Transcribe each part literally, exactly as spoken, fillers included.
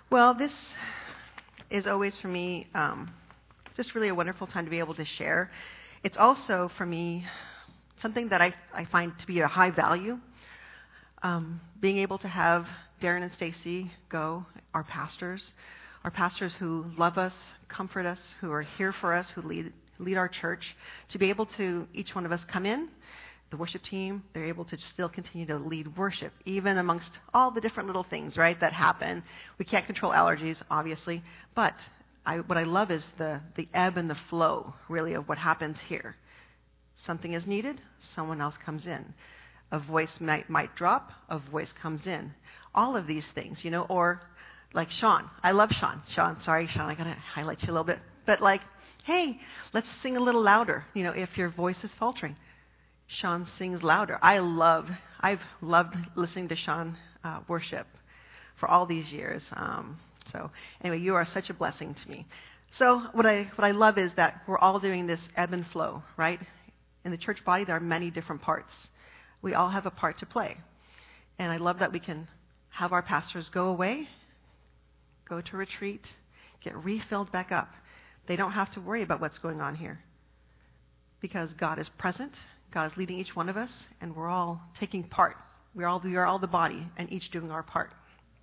Well, this is always for me um, just really a wonderful time to be able to share. It's also for me something that I, I find to be a high value. Um, being able to have Darren and Stacy go, our pastors, our pastors who love us, comfort us, who are here for us, who lead lead our church, to be able to, each one of us come in, the worship team, they're able to still continue to lead worship, even amongst all the different little things, right, that happen. We can't control allergies, obviously, but I, what I love is the, the ebb and the flow, really, of what happens here. Something is needed, someone else comes in. A voice might, might drop, a voice comes in. All of these things, you know, or like Sean. I love Sean. Sean, sorry, Sean, I got to highlight you a little bit. But like, hey, let's sing a little louder, you know, if your voice is faltering. Sean sings louder. I love, I've loved listening to Sean uh, worship for all these years. Um, so anyway, you are such a blessing to me. So what I what I love is that we're all doing this ebb and flow, right? In the church body, there are many different parts. We all have a part to play. And I love that we can have our pastors go away, go to retreat, get refilled back up. They don't have to worry about what's going on here because God is present. God is leading each one of us, and we're all taking part. We're all, we are all the body, and each doing our part.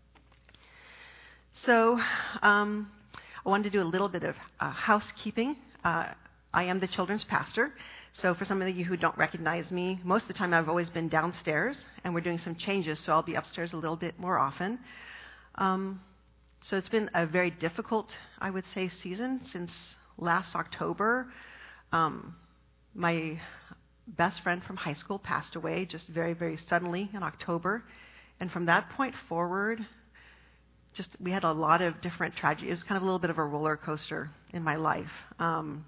So um, I wanted to do a little bit of uh, housekeeping. Uh, I am the children's pastor. So for some of you who don't recognize me, most of the time I've always been downstairs, and we're doing some changes, so I'll be upstairs a little bit more often. Um, so it's been a very difficult, I would say, season since last October. Um, my best friend from high school passed away just very, very suddenly in October. And from that point forward, just we had a lot of different tragedies. It was kind of a little bit of a roller coaster in my life. Um,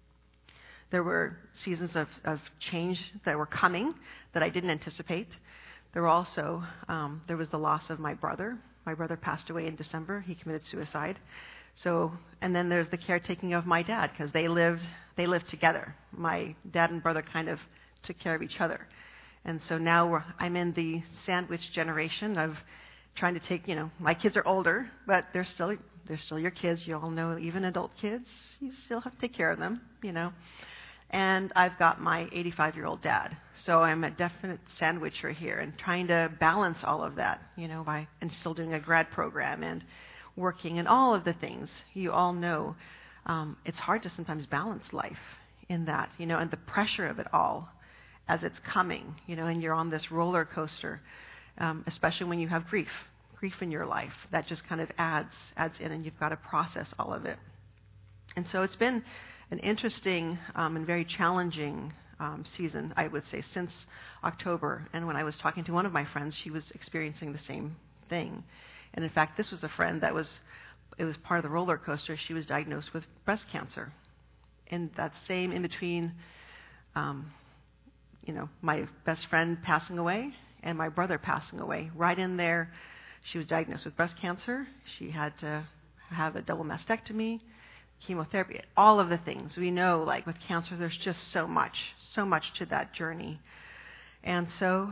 there were seasons of, of change that were coming that I didn't anticipate. There were also, um, there was the loss of my brother. My brother passed away in December. He committed suicide. So, and then there's the caretaking of my dad, because they lived they lived together. My dad and brother kind of took care of each other. And so now we're, I'm in the sandwich generation of trying to take, you know, my kids are older, but they're still they're still your kids. You all know, even adult kids, you still have to take care of them, you know. And I've got my eighty-five-year-old dad. So I'm a definite sandwicher here and trying to balance all of that, you know, by and still doing a grad program and working and all of the things. You all know um, it's hard to sometimes balance life in that, you know, and the pressure of it all as it's coming, you know, and you're on this roller coaster, um, especially when you have grief, grief in your life. That just kind of adds, adds in, and you've got to process all of it. And so it's been an interesting um, and very challenging um, season, I would say, since October. And when I was talking to one of my friends, she was experiencing the same thing. And in fact, this was a friend that was, it was part of the roller coaster. She was diagnosed with breast cancer. And that same in between, um, you know, my best friend passing away and my brother passing away. Right in there, she was diagnosed with breast cancer. She had to have a double mastectomy, chemotherapy, all of the things. We know, like with cancer, there's just so much, so much to that journey. And so,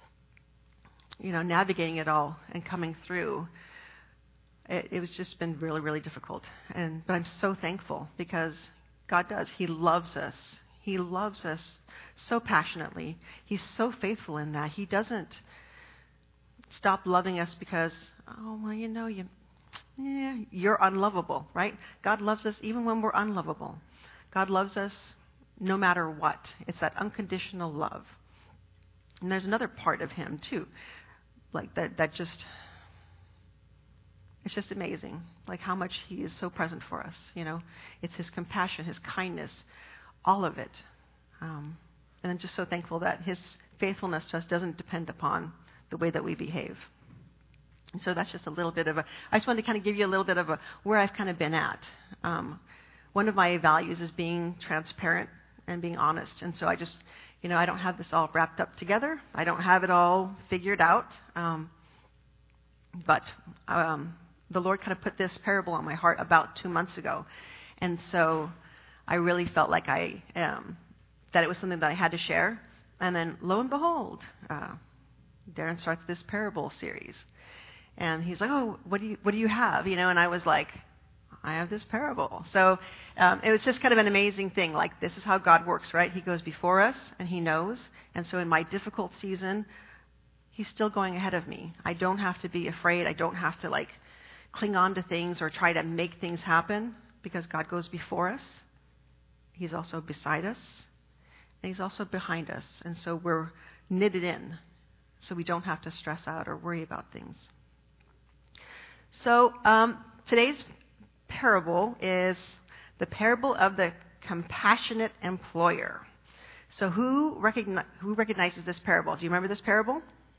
you know, navigating it all and coming through, it, it was just been really, really difficult. And but I'm so thankful because God does. He loves us. He loves us so passionately. He's so faithful in that. He doesn't stop loving us because, oh, well, you know, you, yeah, you're unlovable, right? God loves us even when we're unlovable. God loves us no matter what. It's that unconditional love. And there's another part of him, too. Like that, that just, it's just amazing, like how much he is so present for us, you know. It's his compassion, his kindness, all of it. Um, and I'm just so thankful that his faithfulness to us doesn't depend upon the way that we behave. And so that's just a little bit of a, I just wanted to kind of give you a little bit of a, where I've kind of been at. Um, one of my values is being transparent and being honest. And so I just, you know, I don't have this all wrapped up together. I don't have it all figured out. Um, but um, the Lord kind of put this parable on my heart about two months ago. And so I really felt like I, um, that it was something that I had to share. And then lo and behold, uh, Darren starts this parable series. And he's like, oh, what do you, what do you have? You know, and I was like, I have this parable. So um, it was just kind of an amazing thing. Like, this is how God works, right? He goes before us, and he knows. And so in my difficult season, he's still going ahead of me. I don't have to be afraid. I don't have to, like, cling on to things or try to make things happen, because God goes before us. He's also beside us, and he's also behind us. And so we're knitted in, so we don't have to stress out or worry about things. So um, today's parable is the parable of the compassionate employer. So who, recogni- who recognizes this parable? Do you remember this parable?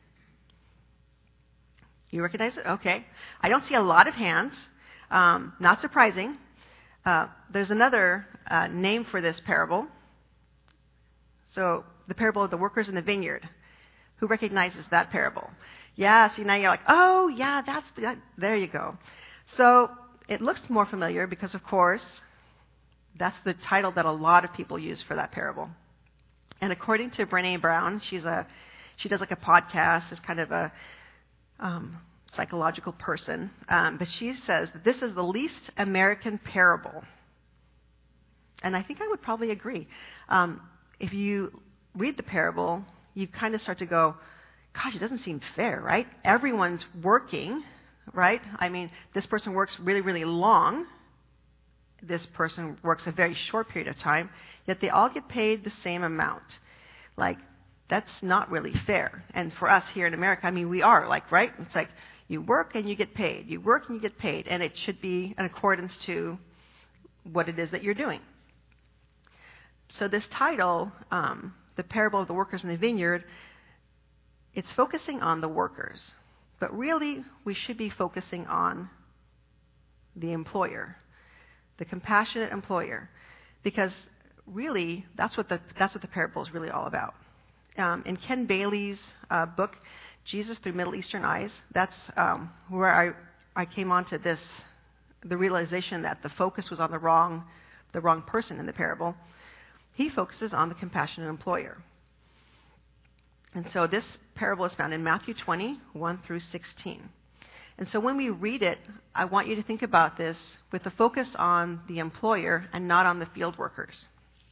You recognize it? Okay. I don't see a lot of hands. Um, not surprising. Uh, there's another uh, name for this parable. So the parable of the workers in the vineyard. Who recognizes that parable? Yeah, see, now you're like, oh, yeah, that's that. There you go. So it looks more familiar because, of course, that's the title that a lot of people use for that parable. And according to Brené Brown, she's a she does like a podcast, is kind of a um, psychological person, um, but she says that this is the least American parable. And I think I would probably agree. Um, if you read the parable, you kind of start to go, gosh, it doesn't seem fair, right? Everyone's working, right? I mean, this person works really, really long. This person works a very short period of time, yet they all get paid the same amount. Like, that's not really fair. And for us here in America, I mean, we are, like, right? It's like you work and you get paid. You work and you get paid. And it should be in accordance to what it is that you're doing. So this title, um, The Parable of the Workers in the Vineyard, it's focusing on the workers. But really, we should be focusing on the employer, the compassionate employer. Because really, that's what the, that's what the parable is really all about. Um, in Ken Bailey's uh, book, Jesus Through Middle Eastern Eyes, that's um, where I, I came onto this, the realization that the focus was on the wrong, the wrong person in the parable. He focuses on the compassionate employer. And so this parable is found in Matthew twenty, one through sixteen. And so when we read it, I want you to think about this with the focus on the employer and not on the field workers.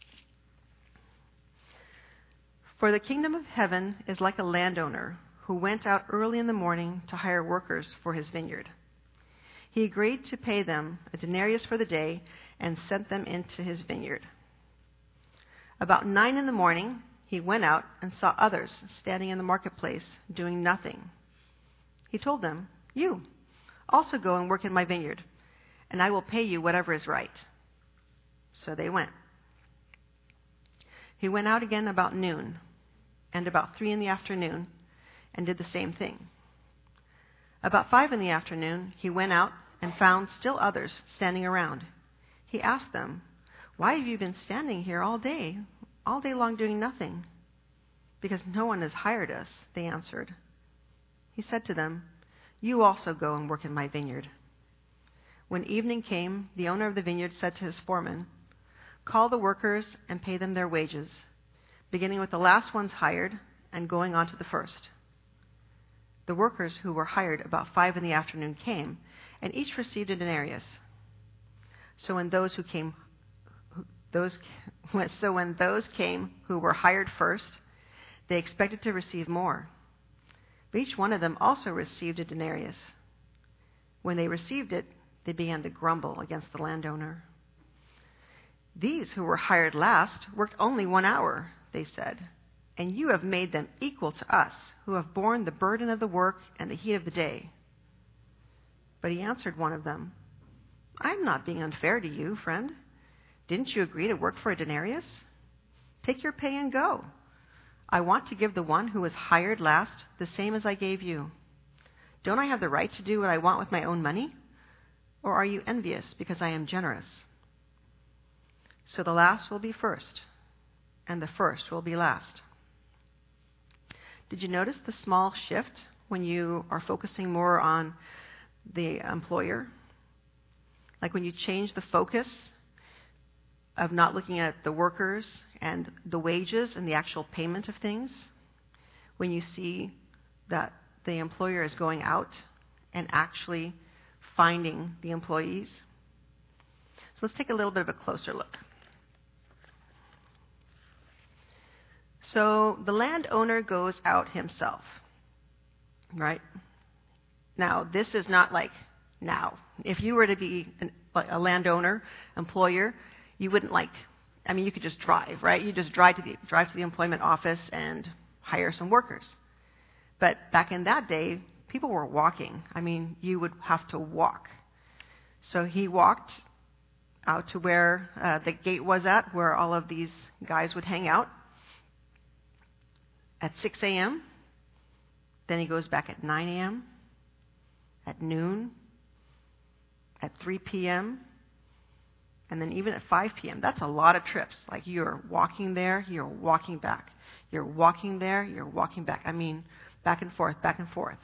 For the kingdom of heaven is like a landowner who went out early in the morning to hire workers for his vineyard. He agreed to pay them a denarius for the day and sent them into his vineyard. About nine in the morning, he went out and saw others standing in the marketplace doing nothing. He told them, "You also go and work in my vineyard, and I will pay you whatever is right." So they went. He went out again about noon and about three in the afternoon and did the same thing. About five in the afternoon, he went out and found still others standing around. He asked them, "Why have you been standing here all day, all day long doing nothing?" "Because no one has hired us," they answered. He said to them, "You also go and work in my vineyard." When evening came, the owner of the vineyard said to his foreman, "Call the workers and pay them their wages, beginning with the last ones hired and going on to the first." The workers who were hired about five in the afternoon came, and each received a denarius. So when those who came, those, so when those came who were hired first, they expected to receive more. But each one of them also received a denarius. When they received it, they began to grumble against the landowner. "These who were hired last worked only one hour," they said, "and you have made them equal to us, who have borne the burden of the work and the heat of the day." But he answered one of them, "I'm not being unfair to you, friend. Didn't you agree to work for a denarius? Take your pay and go. I want to give the one who was hired last the same as I gave you. Don't I have the right to do what I want with my own money? Or are you envious because I am generous?" So the last will be first, and the first will be last. Did you notice the small shift when you are focusing more on the employer? Like when you change the focus of not looking at the workers and the wages and the actual payment of things, when you see that the employer is going out and actually finding the employees. So let's take a little bit of a closer look. So the landowner goes out himself, right? Now, this is not like now. If you were to be an, a landowner, employer, you wouldn't like, I mean, you could just drive, right? You just drive to the, drive to the employment office and hire some workers. But back in that day, people were walking. I mean, you would have to walk. So he walked out to where uh, the gate was at, where all of these guys would hang out at six a.m. Then he goes back at nine a.m., at noon, at three p.m., and then even at five p.m. That's a lot of trips. Like you're walking there, you're walking back. You're walking there, you're walking back. I mean, back and forth, back and forth.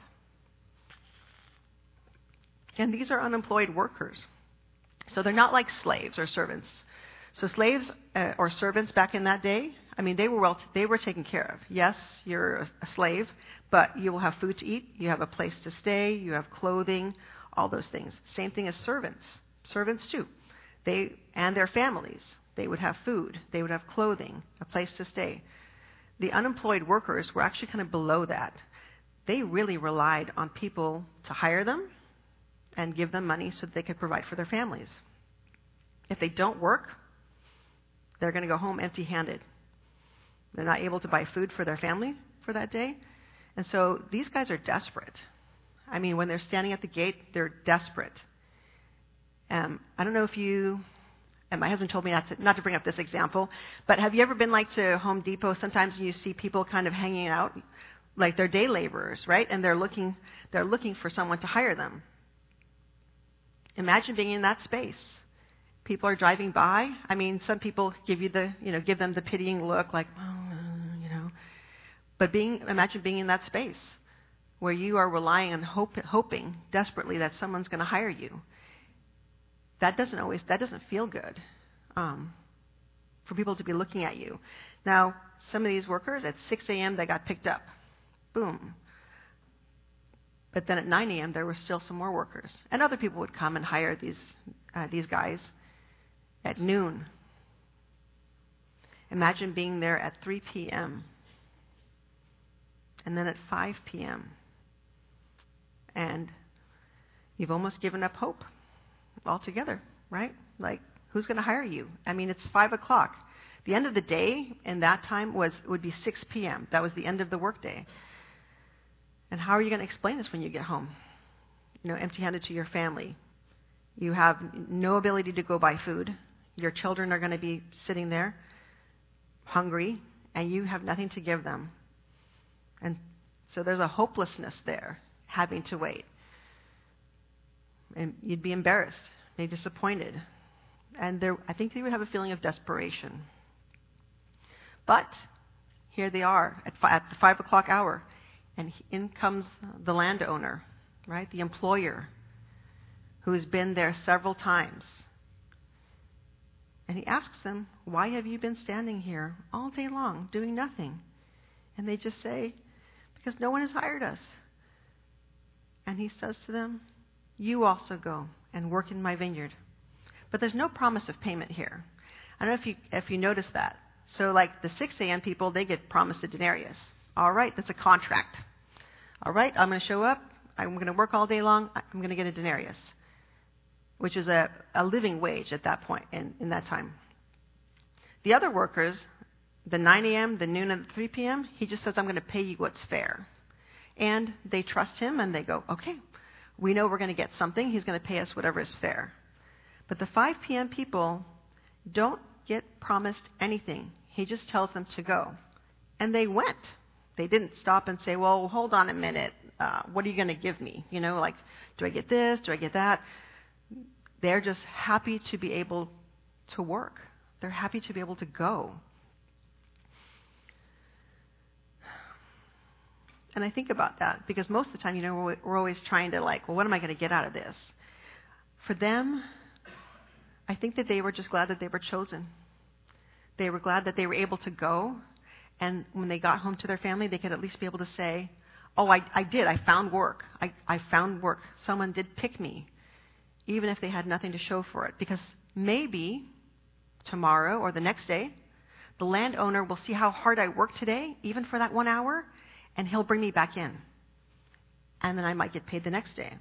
And these are unemployed workers. So they're not like slaves or servants. So slaves uh, or servants back in that day, I mean, they were well, t- they were taken care of. Yes, you're a, a slave, but you will have food to eat, you have a place to stay, you have clothing, all those things. Same thing as servants. Servants too. They and their families, they would have food, they would have clothing, a place to stay. The unemployed workers were actually kind of below that. They really relied on people to hire them and give them money so that they could provide for their families. If they don't work, they're going to go home empty-handed. They're not able to buy food for their family for that day. And so these guys are desperate. I mean, when they're standing at the gate, they're desperate. Um, I don't know if you, and my husband told me not to, not to bring up this example, but have you ever been like to Home Depot sometimes and you see people kind of hanging out, like they're day laborers, right? And they're looking, they're looking for someone to hire them. Imagine being in that space. People are driving by. I mean, some people give you the, you know, give them the pitying look, like, oh, you know. But being, imagine being in that space where you are relying on hope, hoping desperately that someone's going to hire you. That doesn't always, that doesn't feel good um, for people to be looking at you. Now, some of these workers at six a.m. they got picked up. Boom. But then at nine a.m. there were still some more workers, and other people would come and hire these uh, these guys at noon. Imagine being there at three p.m. and then at five p.m. and you've almost given up hope altogether, right? Like, who's going to hire you? I mean, it's five o'clock. The end of the day in that time was would be six p.m. That was the end of the workday. And how are you going to explain this when you get home? You know, empty-handed to your family. You have no ability to go buy food. Your children are going to be sitting there hungry, and you have nothing to give them. And so there's a hopelessness there, having to wait. And you'd be embarrassed, maybe disappointed. And there, I think they would have a feeling of desperation. But here they are at, fi- at the five o'clock hour. And in comes the landowner, right? The employer, who has been there several times. And he asks them, why have you been standing here all day long doing nothing? And they just say, because no one has hired us. And he says to them, you also go and work in my vineyard. But there's no promise of payment here. I don't know if you if you notice that. So like the six a.m. people, they get promised a denarius. All right, that's a contract. All right, I'm going to show up. I'm going to work all day long. I'm going to get a denarius, which is a, a living wage at that point in, in that time. The other workers, the nine a.m., the noon, and the three p.m., he just says, I'm going to pay you what's fair. And they trust him, and they go, okay, we know we're going to get something. He's going to pay us whatever is fair. But the five p.m. people don't get promised anything. He just tells them to go. And they went. They didn't stop and say, well, hold on a minute. Uh, what are you going to give me? You know, like, do I get this? Do I get that? They're just happy to be able to work. They're happy to be able to go. And I think about that because most of the time, you know, we're, we're always trying to like, well, what am I going to get out of this? For them, I think that they were just glad that they were chosen. They were glad that they were able to go. And when they got home to their family, they could at least be able to say, oh, I, I did. I found work. I, I found work. Someone did pick me, even if they had nothing to show for it. Because maybe tomorrow or the next day, the landowner will see how hard I worked today, even for that one hour, and he'll bring me back in. And then I might get paid the next day.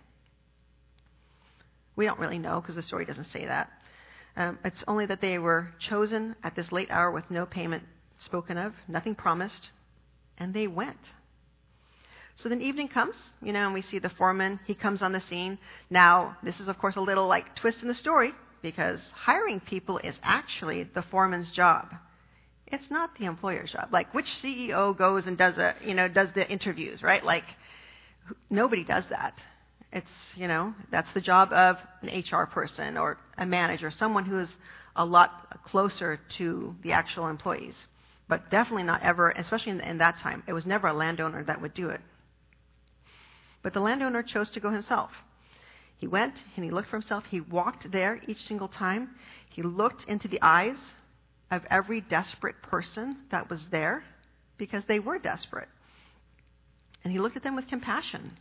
We don't really know because the story doesn't say that. Um, it's only that they were chosen at this late hour with no payment spoken of, nothing promised, and they went. So then evening comes, you know, and we see the foreman. He comes on the scene. Now, this is, of course, a little like twist in the story because hiring people is actually the foreman's job. It's not the employer's job. Like, which C E O goes and does a, you know, does the interviews, right? Like, nobody does that. It's, you know, that's the job of an H R person or a manager, someone who is a lot closer to the actual employees. But definitely not ever, especially in, in that time, it was never a landowner that would do it. But the landowner chose to go himself. He went and he looked for himself. He walked there each single time. He looked into the eyes of every desperate person that was there because they were desperate. And he looked at them with compassion,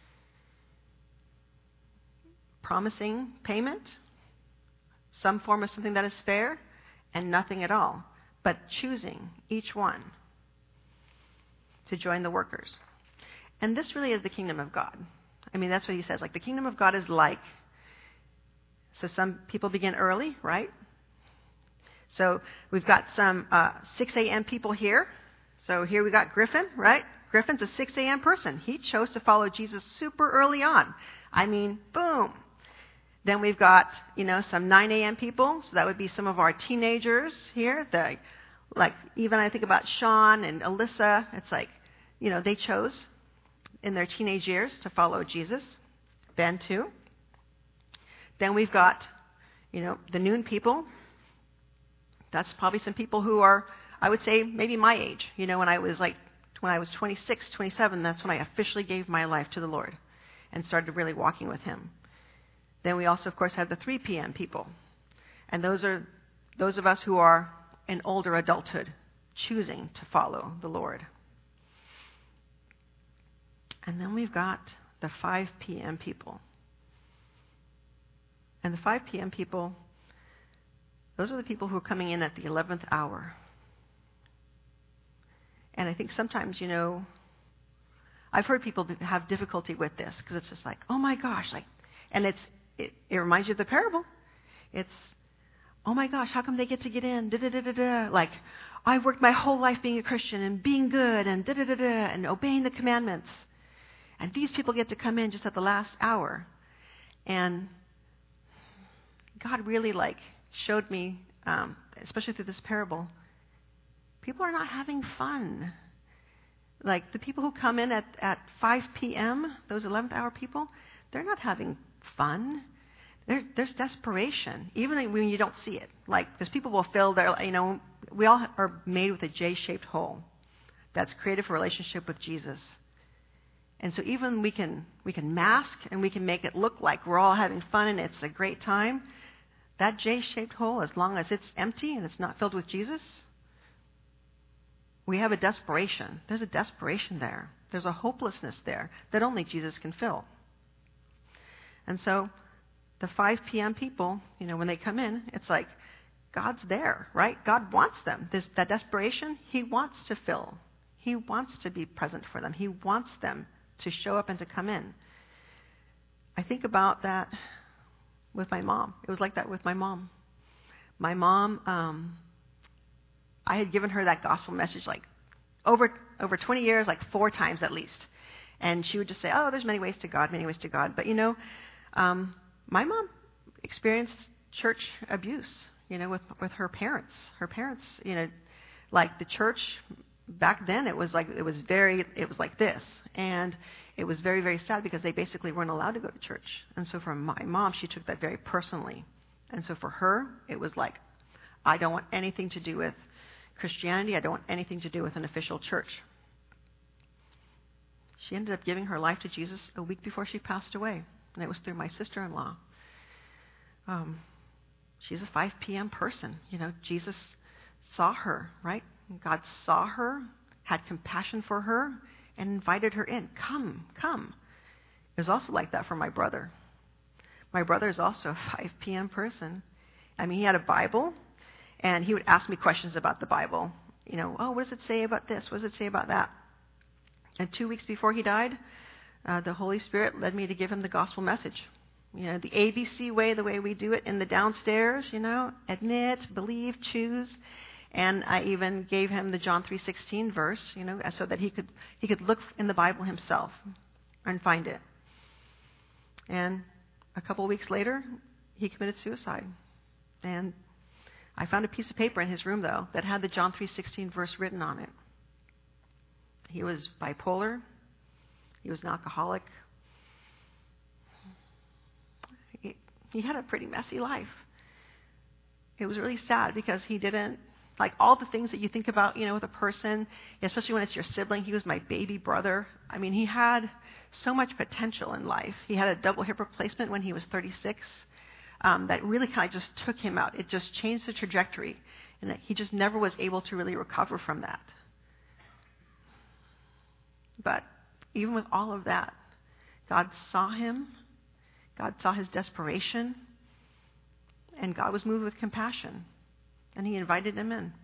promising payment, some form of something that is fair, and nothing at all, but choosing each one to join the workers. And this really is the kingdom of God. I mean, that's what he says. Like, the kingdom of God is like, so some people begin early, right? So we've got some uh, six a.m. people here. So here we got Griffin, right? Griffin's a six a.m. person. He chose to follow Jesus super early on. I mean, boom. Then we've got, you know, some nine a.m. people. So that would be some of our teenagers here. The, like, even I think about Sean and Alyssa. It's like, you know, they chose in their teenage years to follow Jesus. Ben, too. Then we've got, you know, the noon people. That's probably some people who are, I would say, maybe my age. You know, when I was like, when I was twenty-six, twenty-seven, that's when I officially gave my life to the Lord and started really walking with him. Then we also, of course, have the three p.m. people. And those are those of us who are in older adulthood, choosing to follow the Lord. And then we've got the five p.m. people. And the five p.m. people, those are the people who are coming in at the eleventh hour. And I think sometimes, you know, I've heard people have difficulty with this because it's just like, oh my gosh, like, and it's it, it reminds you of the parable. It's, oh my gosh, how come they get to get in? Da da da da da. Like, I've worked my whole life being a Christian and being good and da da da da and obeying the commandments, and these people get to come in just at the last hour. And God really like showed me, um, especially through this parable, people are not having fun. Like the people who come in at, at five p.m., those eleventh hour people, they're not having fun. There's, there's desperation, even when you don't see it. Like, because people will fill their, you know, we all are made with a J-shaped hole that's created for relationship with Jesus. And so even we can we can mask and we can make it look like we're all having fun and it's a great time. That J-shaped hole, as long as it's empty and it's not filled with Jesus, we have a desperation. There's a desperation there. There's a hopelessness there that only Jesus can fill. And so the five p.m. people, you know, when they come in, it's like God's there, right? God wants them. This, that desperation, he wants to fill. He wants to be present for them. He wants them to show up and to come in. I think about that with my mom. It was like that with my mom. My mom, um, I had given her that gospel message like over over twenty years, like four times at least. And she would just say, oh, there's many ways to God, many ways to God. But, you know, um, my mom experienced church abuse, you know, with with her parents. Her parents, you know, like the church back then, it was like it was very it was like this, and it was very very sad because they basically weren't allowed to go to church. And so for my mom, she took that very personally. And so for her, it was like, I don't want anything to do with Christianity. I don't want anything to do with an official church. She ended up giving her life to Jesus a week before she passed away, and it was through my sister-in-law. Um, she's a five p.m. person. You know, Jesus saw her, right? God saw her, had compassion for her, and invited her in. Come, come. It was also like that for my brother. My brother is also a five p.m. person. I mean, he had a Bible, and he would ask me questions about the Bible. You know, oh, what does it say about this? What does it say about that? And two weeks before he died, uh, the Holy Spirit led me to give him the gospel message. You know, the A B C way, the way we do it in the downstairs, you know, admit, believe, choose. And I even gave him the John three sixteen verse, you know, so that he could he could look in the Bible himself and find it. And a couple of weeks later, he committed suicide. And I found a piece of paper in his room, though, that had the John three sixteen verse written on it. He was bipolar. He was an alcoholic. He, he had a pretty messy life. It was really sad because he didn't, like all the things that you think about, you know, with a person, especially when it's your sibling. He was my baby brother. I mean, he had so much potential in life. He had a double hip replacement when he was thirty-six. Um, that really kind of just took him out. It just changed the trajectory. And that he just never was able to really recover from that. But even with all of that, God saw him. God saw his desperation. And God was moved with compassion. And he invited him in.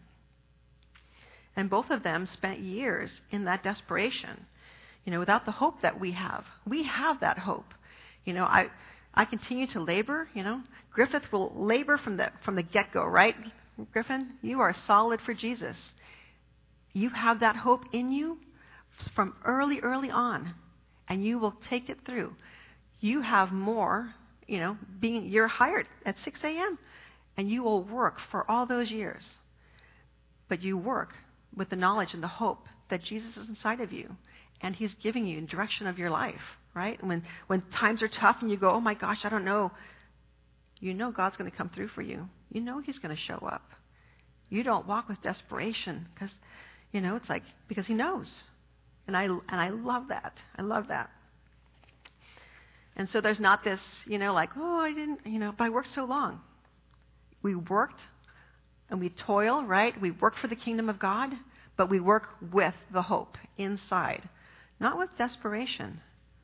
And both of them spent years in that desperation. You know, without the hope that we have. We have that hope. You know, I... I continue to labor, you know. Griffith will labor from the from the get-go, right? Griffin, you are solid for Jesus. You have that hope in you from early, early on, and you will take it through. You have more, you know, being you're hired at six a.m., and you will work for all those years. But you work with the knowledge and the hope that Jesus is inside of you, and he's giving you the direction of your life. Right? When when times are tough and you go, oh my gosh, I don't know. You know God's going to come through for you. You know he's going to show up. You don't walk with desperation because, you know, it's like, because he knows. And I, and I love that. I love that. And so there's not this, you know, like, oh, I didn't, you know, but I worked so long. We worked and we toil, right? We work for the kingdom of God, but we work with the hope inside, not with desperation.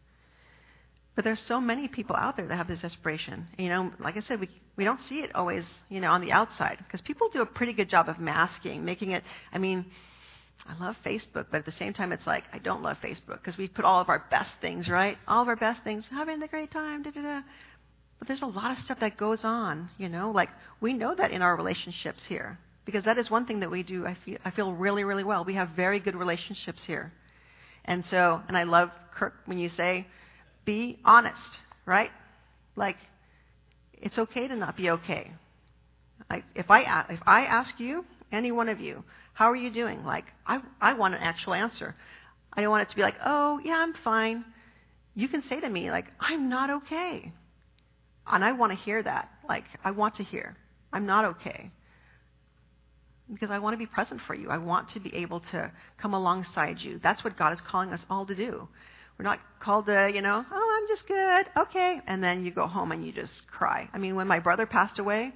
But there's so many people out there that have this desperation. You know, like I said, we we don't see it always, you know, on the outside. Because people do a pretty good job of masking, making it, I mean, I love Facebook, but at the same time, it's like, I don't love Facebook. Because we put all of our best things, right? All of our best things, having a great time, da-da-da. But there's a lot of stuff that goes on, you know. Like, we know that in our relationships here. Because that is one thing that we do, I feel, I feel really, really well. We have very good relationships here. And so, and I love, Kirk, when you say, be honest, right? Like, it's okay to not be okay. Like, if I if I ask you, any one of you, how are you doing? Like, I I want an actual answer. I don't want it to be like, oh yeah, I'm fine. You can say to me like, I'm not okay, and I want to hear that. Like, I want to hear, I'm not okay, because I want to be present for you. I want to be able to come alongside you. That's what God is calling us all to do. We're not called to, you know, oh, I'm just good, okay. And then you go home and you just cry. I mean, when my brother passed away,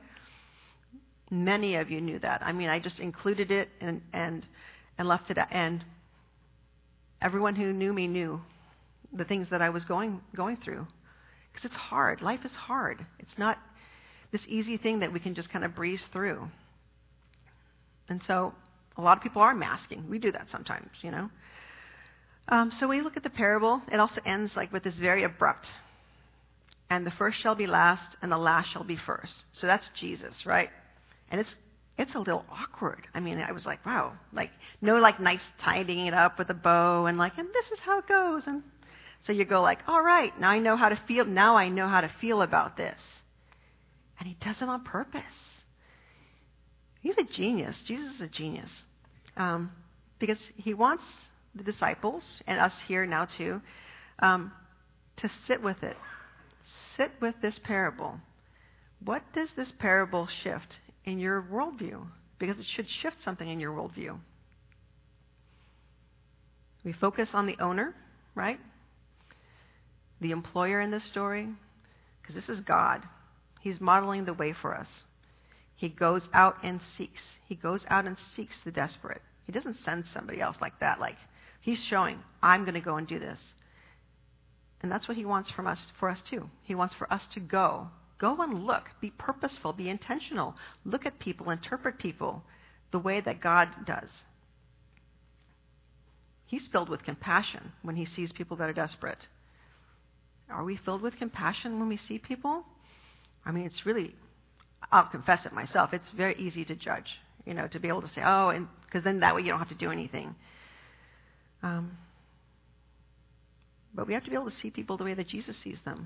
many of you knew that. I mean, I just included it and and, and left it at, and everyone who knew me knew the things that I was going going through. Because it's hard. Life is hard. It's not this easy thing that we can just kind of breeze through. And so a lot of people are masking. We do that sometimes, you know. Um, so when you look at the parable, it also ends like with this very abrupt. And the first shall be last, and the last shall be first. So that's Jesus, right? And it's it's a little awkward. I mean, I was like, wow, like no like nice tidying it up with a bow and like, and this is how it goes. And so you go like, all right, now I know how to feel. Now I know how to feel about this. And he does it on purpose. He's a genius. Jesus is a genius, um, because he wants the disciples, and us here now too, um, to sit with it. Sit with this parable. What does this parable shift in your worldview? Because it should shift something in your worldview. We focus on the owner, right? The employer in this story, because this is God. He's modeling the way for us. He goes out and seeks. He goes out and seeks the desperate. He doesn't send somebody else like that, like He's showing, I'm going to go and do this. And that's what he wants from us, for us too. He wants for us to go. Go and look. Be purposeful. Be intentional. Look at people. Interpret people the way that God does. He's filled with compassion when he sees people that are desperate. Are we filled with compassion when we see people? I mean, it's really, I'll confess it myself, it's very easy to judge, you know, to be able to say, oh, and because then that way you don't have to do anything. Um, but we have to be able to see people the way that Jesus sees them.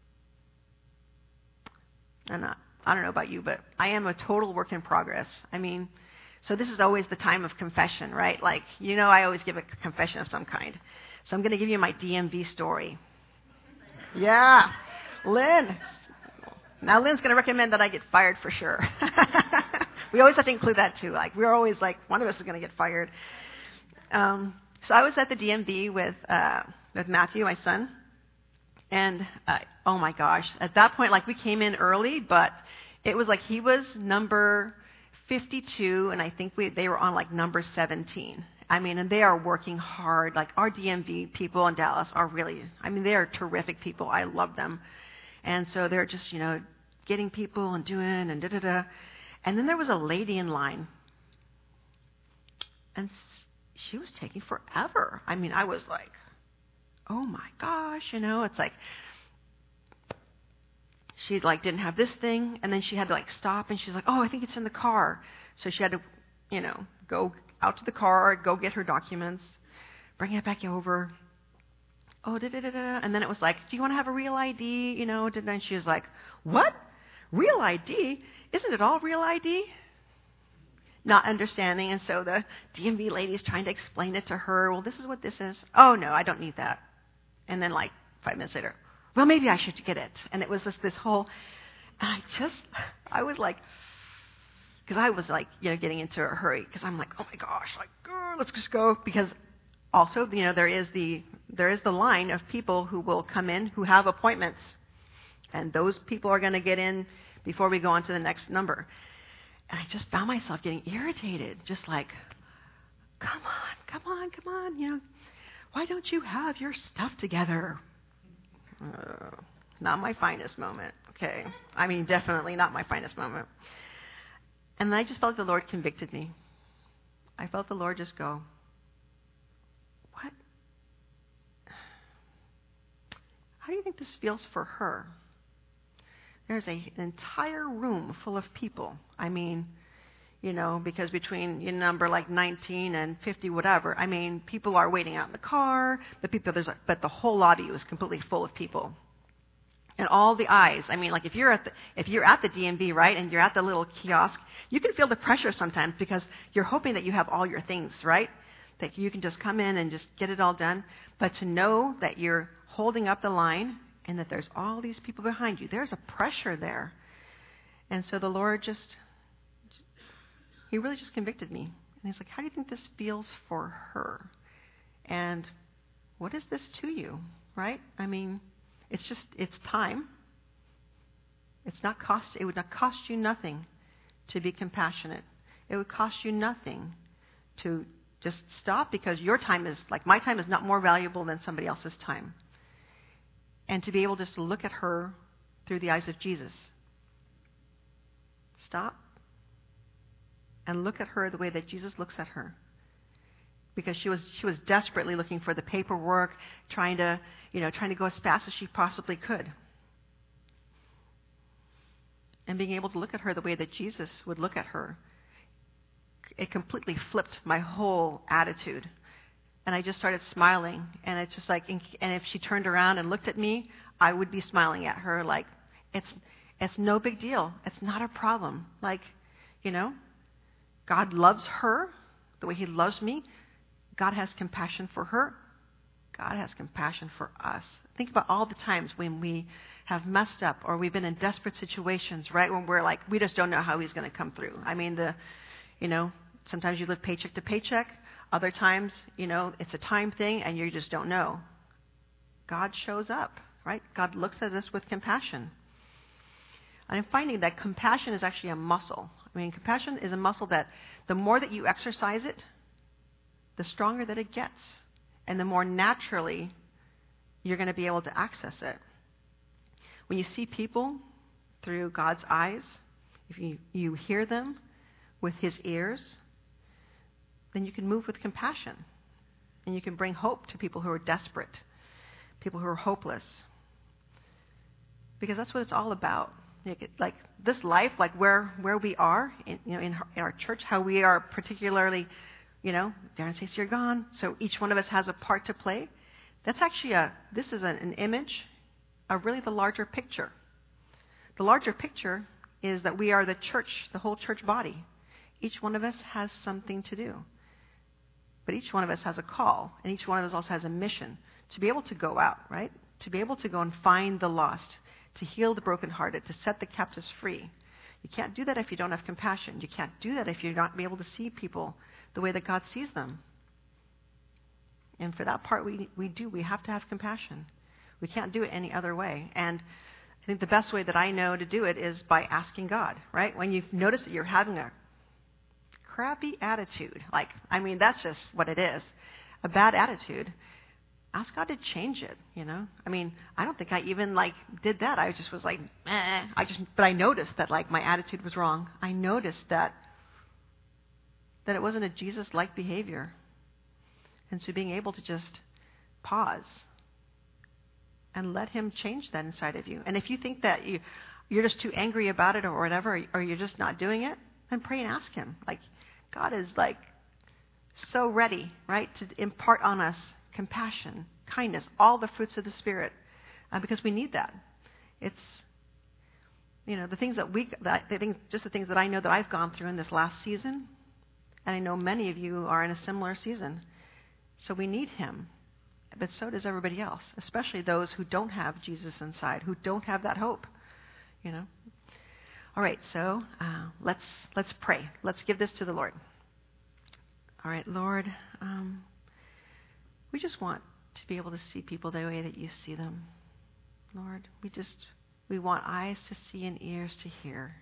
And I, I don't know about you, but I am a total work in progress. I mean, so this is always the time of confession, right? Like, you know, I always give a confession of some kind. So I'm going to give you my D M V story. Yeah. Lynn. Now Lynn's going to recommend that I get fired for sure. We always have to include that too. Like, we're always like, one of us is going to get fired. Um, so I was at the D M V with, uh, with Matthew, my son. And, uh, oh my gosh, at that point, like, we came in early, but it was like he was number fifty-two, and I think we, they were on like number seventeen. I mean, and they are working hard. Like, our D M V people in Dallas are really, I mean, they are terrific people. I love them. And so they're just, you know, getting people and doing and da-da-da. And then there was a lady in line. And she was taking forever. I mean, I was like, oh my gosh, you know, it's like, she like didn't have this thing, and then she had to like stop, and she's like, oh, I think it's in the car. So she had to, you know, go out to the car, go get her documents, bring it back over. Oh, da da da da. And then it was like, do you want to have a real I D? You know, and she was like, what? Real I D? Isn't it all real I D? Not understanding. And so the D M V lady is trying to explain it to her. Well, this is what this is. Oh, no, I don't need that. And then like five minutes later, well, maybe I should get it. And it was just this whole, and I just, I was like, because I was like, you know, getting into a hurry, because I'm like, oh my gosh, like, oh, let's just go. Because also, you know, there is the there is the line of people who will come in who have appointments, and those people are going to get in before we go on to the next number. And I just found myself getting irritated, just like, come on, come on, come on, you know, why don't you have your stuff together? Uh, not my finest moment, okay? I mean, definitely not my finest moment. And I just felt the Lord convicted me. I felt the Lord just go, what? How do you think this feels for her? There's a, an entire room full of people. I mean, you know, because between your number like nineteen and fifty, whatever, I mean, people are waiting out in the car, but people, there's, a, but the whole lobby was completely full of people. And all the eyes. I mean, like if you're at the if you're at the D M V, right, and you're at the little kiosk, you can feel the pressure sometimes because you're hoping that you have all your things, right? That you can just come in and just get it all done. But to know that you're holding up the line and that there's all these people behind you, there's a pressure there. And so the Lord just, he really just convicted me. And he's like, how do you think this feels for her? And what is this to you, right? I mean, it's just, it's time. It's not cost, it would not cost you nothing to be compassionate. It would cost you nothing to just stop, because your time is, like my time is not more valuable than somebody else's time. And to be able just to look at her through the eyes of Jesus. Stop and look at her the way that Jesus looks at her. Because she was she was desperately looking for the paperwork, trying to, you know, trying to go as fast as she possibly could. And being able to look at her the way that Jesus would look at her, it completely flipped my whole attitude. And I just started smiling. And it's just like, and if she turned around and looked at me, I would be smiling at her like, it's it's no big deal. It's not a problem. Like, you know, God loves her the way he loves me. God has compassion for her. God has compassion for us. Think about all the times when we have messed up or we've been in desperate situations, right? When we're like, we just don't know how he's going to come through. I mean, the, you know, sometimes you live paycheck to paycheck. Other times, you know, it's a time thing and you just don't know. God shows up, right? God looks at us with compassion. And I'm finding that compassion is actually a muscle. I mean, compassion is a muscle that the more that you exercise it, the stronger that it gets. and the more naturally you're going to be able to access it. When you see people through God's eyes, if you, you hear them with his ears, then you can move with compassion. And you can bring hope to people who are desperate, people who are hopeless. Because that's what it's all about. Like this life, like where where we are, in, you know, in, in our church, how we are particularly, you know, Darren says you're gone, so each one of us has a part to play. That's actually a, this is an, an image of really the larger picture. The larger picture is that we are the church, the whole church body. Each one of us has something to do. But each one of us has a call, and each one of us also has a mission to be able to go out, right? To be able to go and find the lost, to heal the brokenhearted, to set the captives free. You can't do that if you don't have compassion. You can't do that if you're not able to see people the way that God sees them. And for that part, we we do. We have to have compassion. We can't do it any other way. And I think the best way that I know to do it is by asking God, right? When you notice that you're having a crappy attitude, like, I mean, that's just what it is, a bad attitude, ask God to change it, you know? I mean, I don't think I even, like, did that. I just was like, eh. I just, but I noticed that, like, my attitude was wrong. I noticed that, that it wasn't a Jesus-like behavior. And so being able to just pause and let him change that inside of you. And if you think that you, you're just too angry about it or whatever, or you're just not doing it, then pray and ask him. Like, God is, like, so ready, right, to impart on us compassion, kindness, all the fruits of the Spirit, uh, because we need that. It's, you know, the things that we, that, the things, just the things that I know that I've gone through in this last season, and I know many of you are in a similar season. So we need him, but so does everybody else, especially those who don't have Jesus inside, who don't have that hope, you know. All right, so uh, let's let's pray. Let's give this to the Lord. All right, Lord, um, we just want to be able to see people the way that you see them. Lord, we just, we want eyes to see and ears to hear.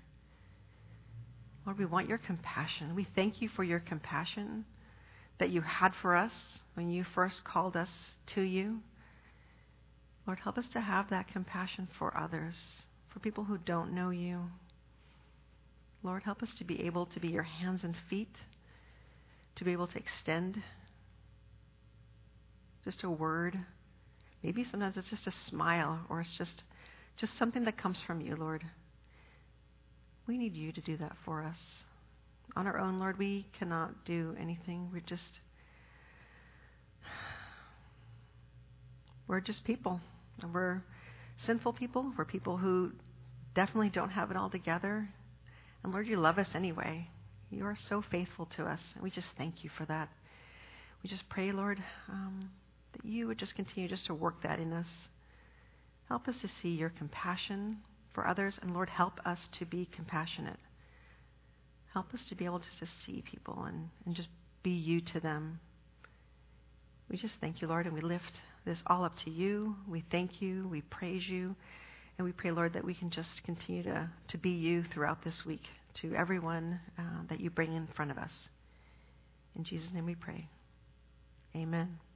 Lord, we want your compassion. We thank you for your compassion that you had for us when you first called us to you. Lord, help us to have that compassion for others, for people who don't know you. Lord, help us to be able to be your hands and feet, to be able to extend just a word. Maybe sometimes it's just a smile, or it's just, just something that comes from you, Lord. We need you to do that for us. On our own, Lord, we cannot do anything. We're just, we're just people. And we're sinful people. We're people who definitely don't have it all together. And Lord, you love us anyway. You are so faithful to us, and we just thank you for that. We just pray, Lord, um, that you would just continue just to work that in us. Help us to see your compassion for others, and Lord, help us to be compassionate. Help us to be able to just see people and, and just be you to them. We just thank you, Lord, and we lift this all up to you. We thank you, we praise you, and we pray, Lord, that we can just continue to, to be you throughout this week to everyone uh, that you bring in front of us. In Jesus' name we pray. Amen.